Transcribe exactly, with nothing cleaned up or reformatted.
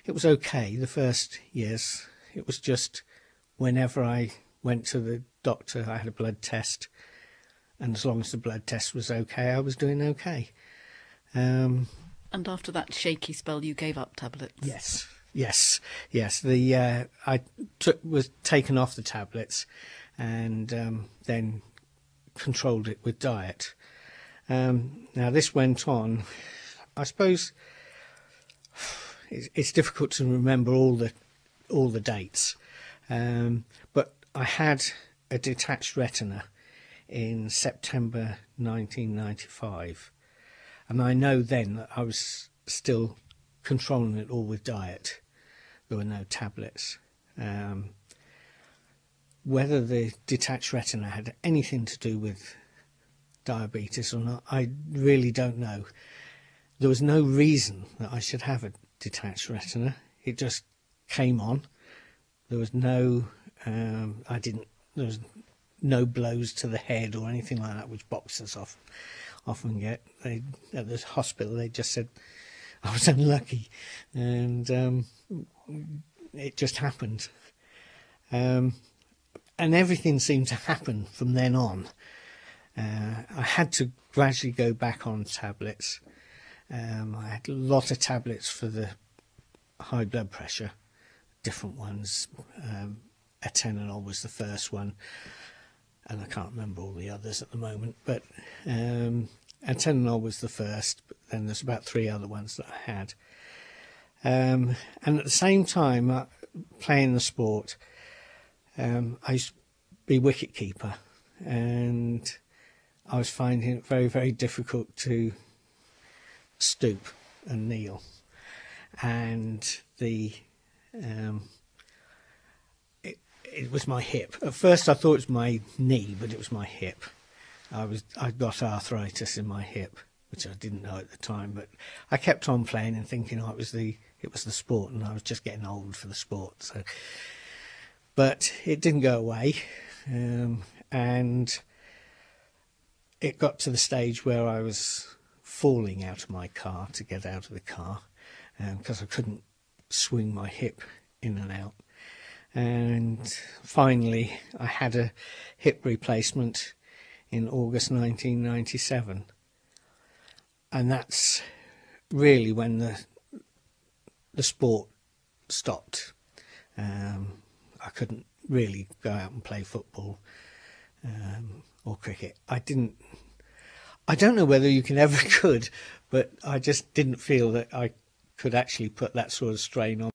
it was okay the first years. It was just whenever I went to the doctor, I had a blood test, and as long as the blood test was okay, I was doing okay. Um, And after that shaky spell, you gave up tablets? yes, yes, yes. The uh, I took was taken off the tablets, and um, then controlled it with diet. Um, now this went on. I suppose it's, it's difficult to remember all the all the dates, um, but I had a detached retina in September nineteen ninety-five, and I know then that I was still controlling it all with diet. There were no tablets. Um, whether the detached retina had anything to do with diabetes or not, I really don't know. There was no reason that I should have a detached retina. It just came on. There was no, um, I didn't, there was no blows to the head or anything like that, which boxers often, often get. They, at the hospital, they just said I was unlucky, and um, it just happened. Um, and everything seemed to happen from then on. Uh, I had to gradually go back on tablets. Um, I had a lot of tablets for the high blood pressure, different ones. Um, atenolol was the first one, and I can't remember all the others at the moment, but um, atenolol was the first, but then there's about three other ones that I had. Um, and at the same time, uh, playing the sport, um, I used to be wicket keeper, and I was finding it very, very difficult to stoop and kneel. And the um, it, it was my hip. At first I thought it was my knee, but it was my hip. I was I got arthritis in my hip, which I didn't know at the time, but I kept on playing and thinking, oh, it was the it was the sport, and I was just getting old for the sport. So, but it didn't go away, um, and it got to the stage where I was falling out of my car to get out of the car, because um, I couldn't swing my hip in and out. And finally, I had a hip replacement in August nineteen ninety-seven, and that's really when the the sport stopped. Um, I couldn't really go out and play football um, or cricket. I didn't. I don't know whether you can ever could, but I just didn't feel that I could actually put that sort of strain on